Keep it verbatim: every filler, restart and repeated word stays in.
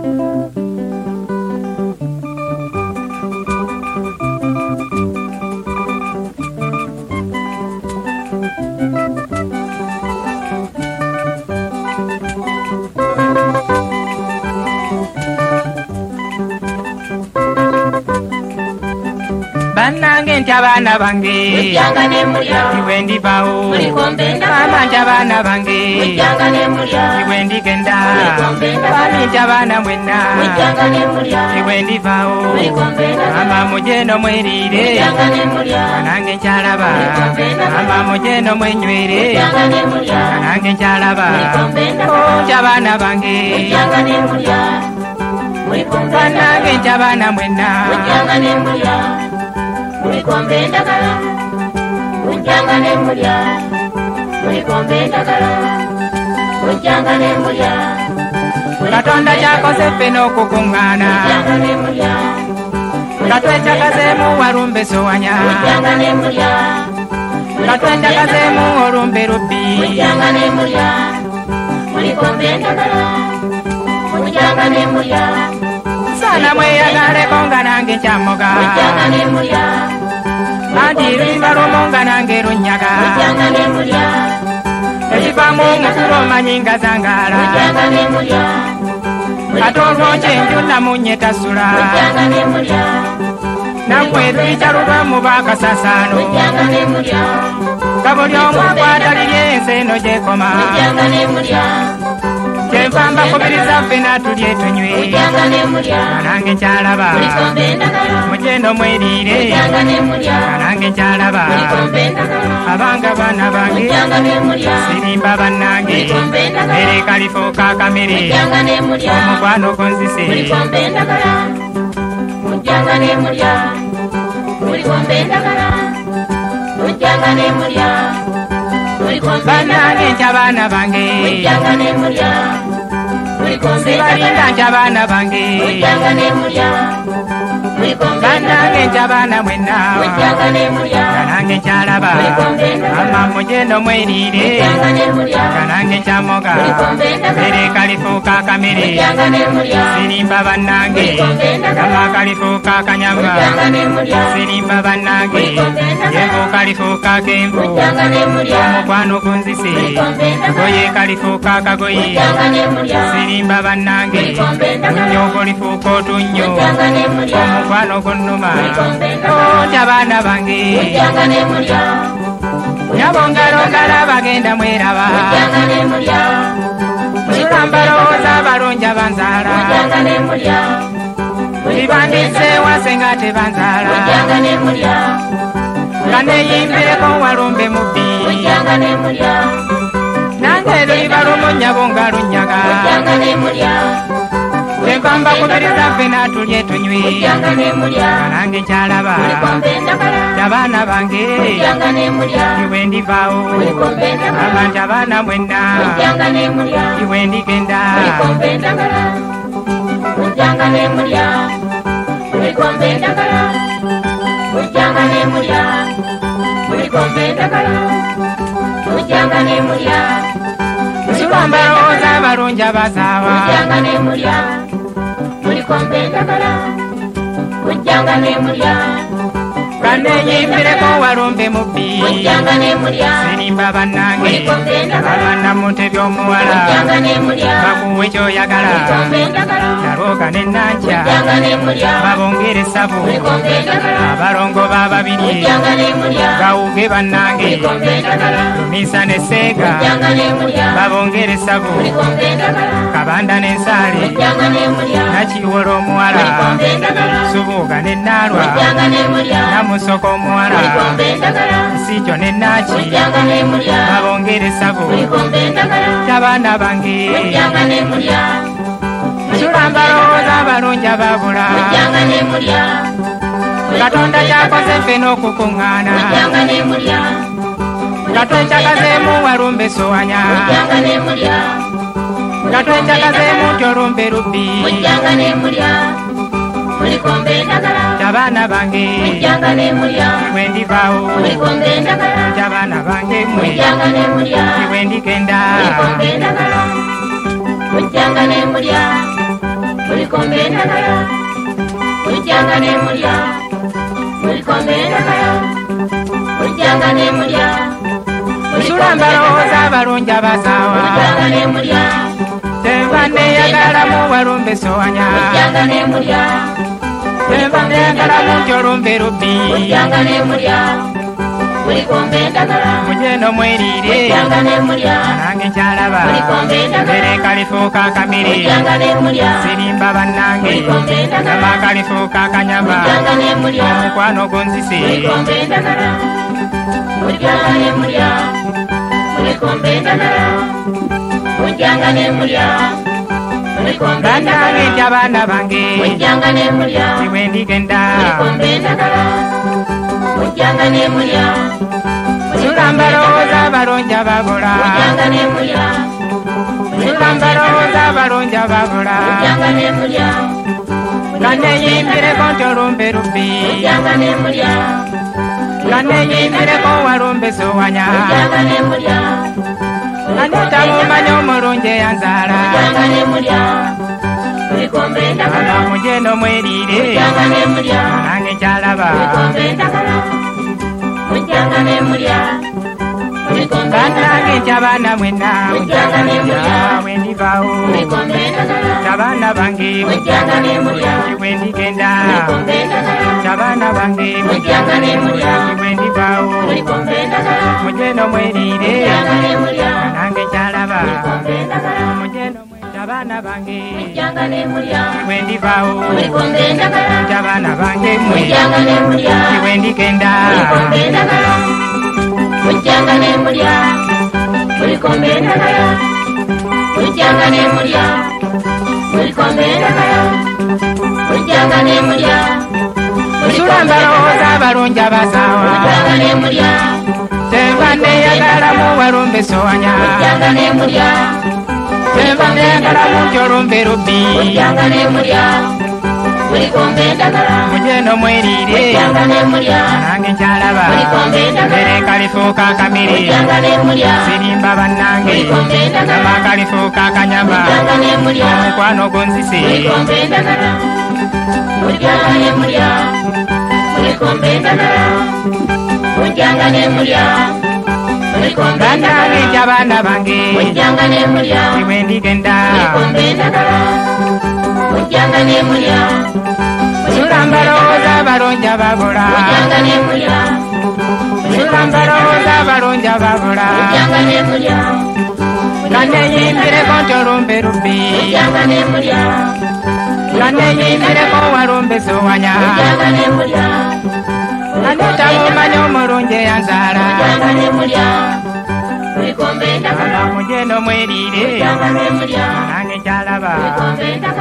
Banange ntabana bange iwe ndibawo mama ntabana bange iwe ndigenda bami ntabana mwena iwe ndibawo mama mujeno mwerire banange nkyalaba mama mujeno mwenywere banange nkyalaba ntabana bange banange ntabana mwena Muri kombe ndagala, unjangane mulya. Muri kombe ndagala, unjangane mulya. Katonda chakose peno kukungana, unjangane mulya. Katwecha kazemu warumbe soanya, unjangane mulya. Katwecha kazemu warumbe rubi, unjangane mulya. Muri kombe ndagala, unjangane mulya. Sana mweyagale konga nange chamoga, unjangane mulya. Andirimba rumonga nange runyaga, unjangane mulya. Ezivamu mukuro manyinga zangala, unjangane mulya. Katongo chenjuna munyeta sula, unjangane mulya. Namweru icharuba mubaka sasano, unjangane mulya. Kabulyo mwakwata lilye enseno jekoma, unjangane mulya. Chempamba kubiriza fena tulye tunywe, unjangane mulya. Banange nkyalaba, Muri kombe ndagala, mujeno mwerire, unjangane mulya. Banange nkyalaba, Muri kombe ndagala, abanga bana bange, unjangane mulya. sirimba bannange, Muri kombe ndagala, ere kalifo kakamere, unjangane mulya. omukwano gonzise, Muri kombe ndagala, unjangane mulya. Muri kombe ndagala, unjangane mulya. Muri kombe banange nkyabana bange, unjangane mulya. Muri kombe sibalinda ndagala, nkyabana bange, unjangane mulya. Muri kombe banange nkyabana mwena, unjangane mulya. Banange nkyalaba, Muri kombe ndagala, mama mujeno mwerire, unjangane mulya. Banange nkyamoga, Muri kombe ndagala, ere kalifo kakamere, unjangane mulya. sirimba bannange, Muri kombe ndagala, kama kalifo kakanyama, unjangane mulya. sirimba bannange, Muri kombe ndagala, yego kalifo kakenvu, unjangane mulya. omukwano gonzise, Muri kombe ndagala, goye kalifo kakagoye, unjangane mulya. sirimba bannange, Muri kombe ndagala, munyogo lifuuka otunnyo, unjangane mulya. omukwano gonnuma, Muri kombe ndagala, otya baana bange, unjangane mulya. nyabo ngalongala bagenda mweraba, unjangane mulya. nsula mbalowooza abalungi abanzaala, unjangane mulya. buli bandise wase nga tebanzaala, unjangane mulya. nga neeyimbireko walumbe mubbi, unjangane mulya. nange luliba lumunyabo nga lunyaga, unjangane mulya. kyempamba kubiriza ffena tulye tunywe, unjangane mulya. nange nkyalaba, Muri kombe ndagala, abaana bange, unjangane mulya. iwe ndivaawo, Muri kombe ndagala, abantu abaana mwenna, unjangane mulya. iwe ndigenda, Muri kombe ndagala, unjangane mulya. Muri kombe ndagala, unjangane mulya. Muri kombe ndagala, unjangane mulya. nsula mbalowooza abalungi abazaawa, unjangane mulya. Muri kombe ndagala, unjangane mulya. nga neeyimbireko walumbe mubbi, unjangane mulya. sirimba bannange, Muri kombe ndagala, abaana munte by'omuwala, unjangane mulya. bakuwe kyoyagala, Muri kombe ndagala, nalooga ne nankya, unjangane mulya. babongere essabu, Muri kombe ndagala, abalongo bababiri, unjangane mulya. bawuge bannange, Muri kombe ndagala, lumisa ne seega, unjangane mulya. babongere essabu, Muri kombe ndagala, kabanda n'ensaale, unjangane mulya. nakiwola omuwala, Muri kombe ndagala, subuuga ne naalwa, unjangane mulya. namusoko omuwala, Muri kombe ndagala, sikyo ne naaki, unjangane mulya. babongere essabu, Muri kombe ndagala, tabaana bange, unjangane mulya. nsula mbalowooza abalungi ababula, unjangane mulya. katonda kyakoze ffena okukuŋŋaana, unjangane mulya. nga twekyakazeemu walumbe sowanya, unjangane mulya. nga twekyakazeemu nti olumbe lubbi, unjangane mulya. Muri kombe ndagala, tabaana bange, unjangane mulya. iwe ndivaawo, Muri kombe ndagala, tabaana bange mmwe, unjangane mulya. iwe ndigenda, Muri kombe ndagala, unjangane mulya. Muri nemulya mulikombe endagala mulijjanga nemulya nsula mbalowooza abalungi abasaawa mulijjanga nemulya temba neyagala mu walumbe sowanya mulijjanga nemulya temba neyagala mu nti olumbe lubbi mulijjanga nemulya mulikombe endagala mujeno mweriire mulijjanga nemulya nange nkyalaba mulikombe endagala mbere kalifuuka akamire mulijjanga nemulya sirimba bannange mulikombe endagala nama kalifuuka akanyama mulijjanga nemulya omukwano gunzise mulikombe endagala mulijjanga nemulya mulikombe endagala mulijjanga nemulya mulikombe bannange nti abaana bange mulijjanga nemulya iwe ndigenda mulikombe endagala mulijjanga nemulya nsula mbalowooza abalungi ababula mulijjanga nemulya nsula mbalowooza abalungi ababula mulijjanga nemulya kaneyimbireko nti olumbe lubbi mulijjanga nemulya kaneyimbireko walumbe sowanya mulijjanga nemulya kanetamumanya omulungi eyanzaala mulijjanga nemulya mulikombe endagala ala mujeno mweriire mulijjanga nemulya nange nkyalaba mulikombe endagala mulijjanga nemulya mulikombe bannange nti abaana mwenna Mulijjanga nemulya wendivaawo mulikombe endagala tabaana bange mulijjanga nemulya wendigenda mulikombe endagala tabaana bange mulijjanga nemulya wendivaawo mulikombe endagala mujeno mweriire mulijjanga nemulya nange nkyalaba mulikombe endagala mujeno mwe tabaana bange mulijjanga nemulya wendivaawo mulikombe endagala tabaana bange mwe mulijjanga nemulya wendigenda mulikombe endagala mulijjanga nemulya mulikombe endagala mulijjanga nemulya mulikombe endagala mulijjanga nemulya nsula mbalowooza abalungi abasaawa mulijjanga nemulya temba neyagala mu walumbe sowanya mulijjanga nemulya temba neyagala mu nti olumbe lubbi mulijjanga nemulya mulikombe endagala mujeno mweriire mulijjanga nemulya nange nkyalaba mulikombe endagala mbere kalifuuka akamire mulijjanga nemulya sirimba bannange mulikombe endagala nama kalifuuka akanyama mulijjanga nemulya omukwano gunzise mulikombe endagala mulijjanga nemulya mulikombe endagala mulijjanga nemulya mulikombe bannange nti abaana bange mulijjanga nemulya iwe ndigenda mulikombe endagala mulijjanga nemulya nsula mbalowooza abalungi ababula mulijjanga nemulya nsula mbalowooza abalungi ababula mulijjanga nemulya kaneyimbireko nti olumbe lubbi mulijjanga nemulya kaneyimbireko walumbe sowanya mulijjanga nemulya kanetamumanya omulungi eyanzaala mulijjanga nemulya mulikombe endagala ala mujeno mweriire mulijjanga nemulya nange nkyalaba mulikombe endagala